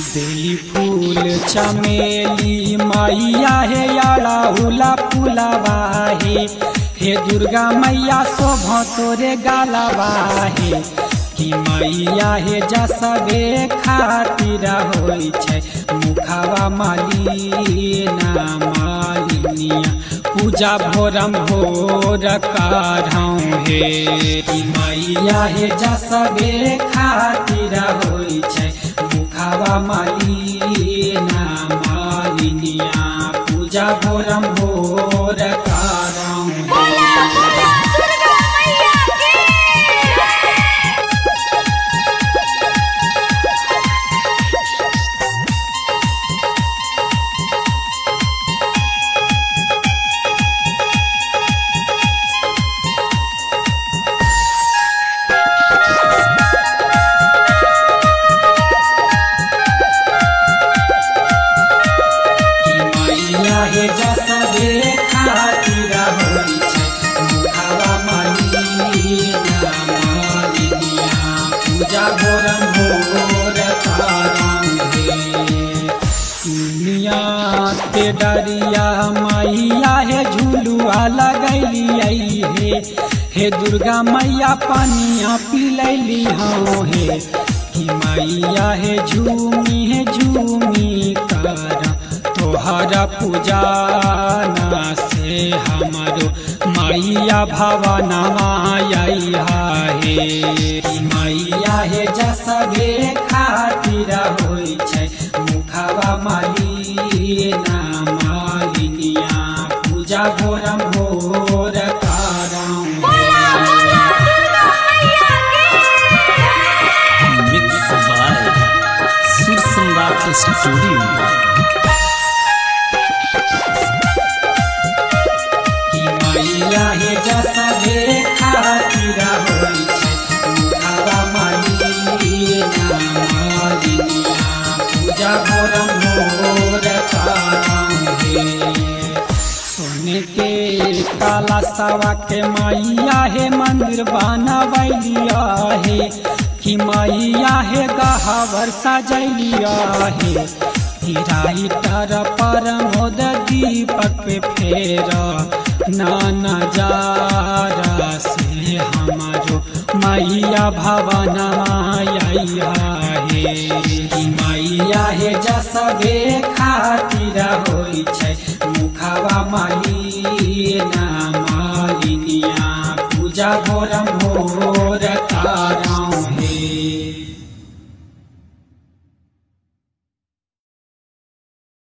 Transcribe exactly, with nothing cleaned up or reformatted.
बेली फूल चमेली मैया हे अड़हुला फूलवा हे हे दुर्गा मैया शोभा तोरे गालवा हे कि मैया हे जसबे खातिर होई छै मुखावा मालिना मालिनिया पूजा भोरम भोर करहूँ हे कि मैया हे जसबे खातिर होई छै मुखावा मालिना मालिनिया पूजा भोरम भोर करहूँ हे। हे जसबे खातिर होई छै मुखावा मालिना मालिनिया पूजा भोरम भोर करहूँ हे। दुनिया के डरिया मैया हे झुलुआ लगैलियै हे हे दुर्गा मैया पानिया पिलैली हूँ हे कि मैया हे झूमी हे झूमी कर तोहरा पूजा न से हमारो मैया भवनवा हे मैया हे जसबे खातिर होई छै मुखावा मालिना मालिनिया पूजा भोरम भोर करहूँ मिक्स बाय सुर सम्राट स्टूडियो। मैया हे जसबे खातिर होई छै मुखावा मालिना मालिनिया पूजा भोरम भोर करहूँ हे। सोने के काला सवा के मैया हे मंदिर बनवैलिया हे कि मैया हे गहवर सजैलिया हे राइटर प्रमोद दीपक फेर नाना जारा से हमारो मैया भवनवा हे मैया हे जसबे खातिर होई छै मुखावा मालिना मालिनिया पूजा भोरम भोर करहूँ हे।